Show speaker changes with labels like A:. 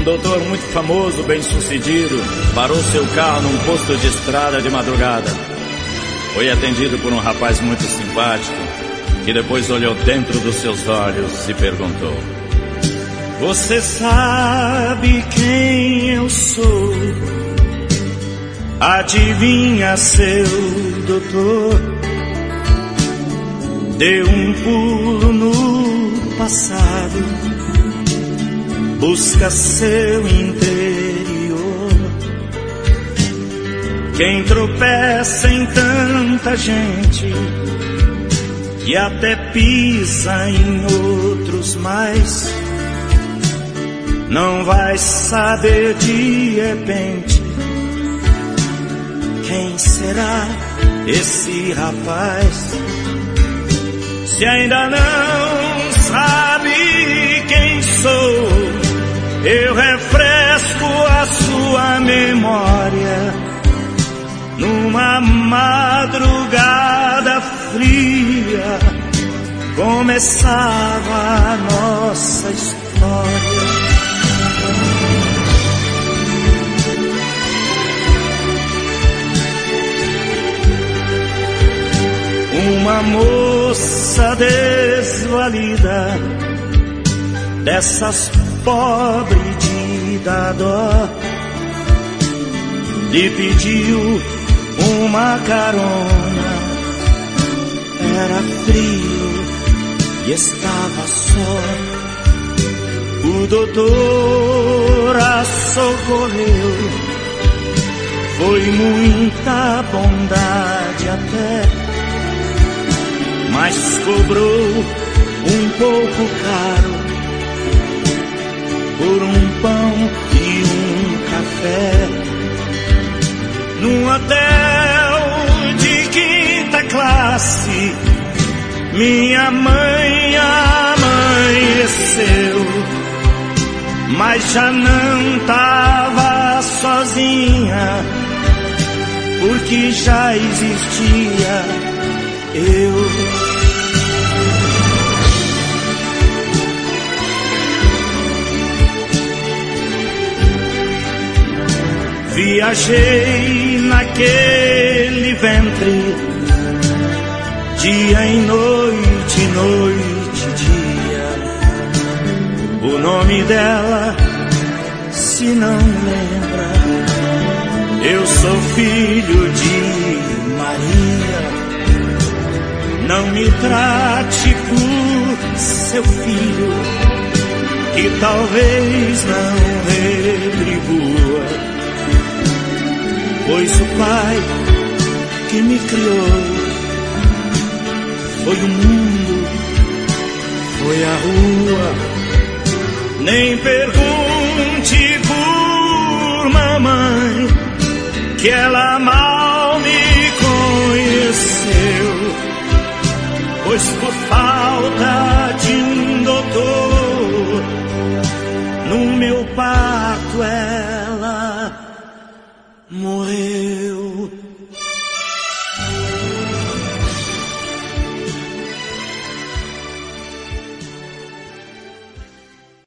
A: Um doutor muito famoso, bem-sucedido, parou seu carro num posto de estrada de madrugada. Foi atendido por um rapaz muito simpático, que depois olhou dentro dos seus olhos e perguntou: "Você sabe quem eu sou? Adivinha, seu doutor?" Deu um pulo no passado, busca seu interior. Quem tropeça em tanta gente e até pisa em outros mais, não vai saber de repente quem será esse rapaz. Se ainda não sabe quem sou, eu refresco a sua memória. Numa madrugada fria começava a nossa história. Uma moça desvalida, dessas pobre de dar dó, lhe pediu uma carona. Era frio e estava só. O doutor a socorreu, foi muita bondade até, mas cobrou um pouco caro por um pão e um café. Num hotel de quinta classe, minha mãe amanheceu, mas já não tava sozinha, porque já existia eu. Viajei naquele ventre, dia e noite, noite e dia. O nome dela, se não lembra, eu sou filho de Maria. Não me trate por seu filho, que talvez não retribua, pois o pai que me criou foi o mundo, foi a rua. Nem pergunte por mamãe, que ela mal me conheceu, pois por falta de um doutor, no meu parto ela morreu.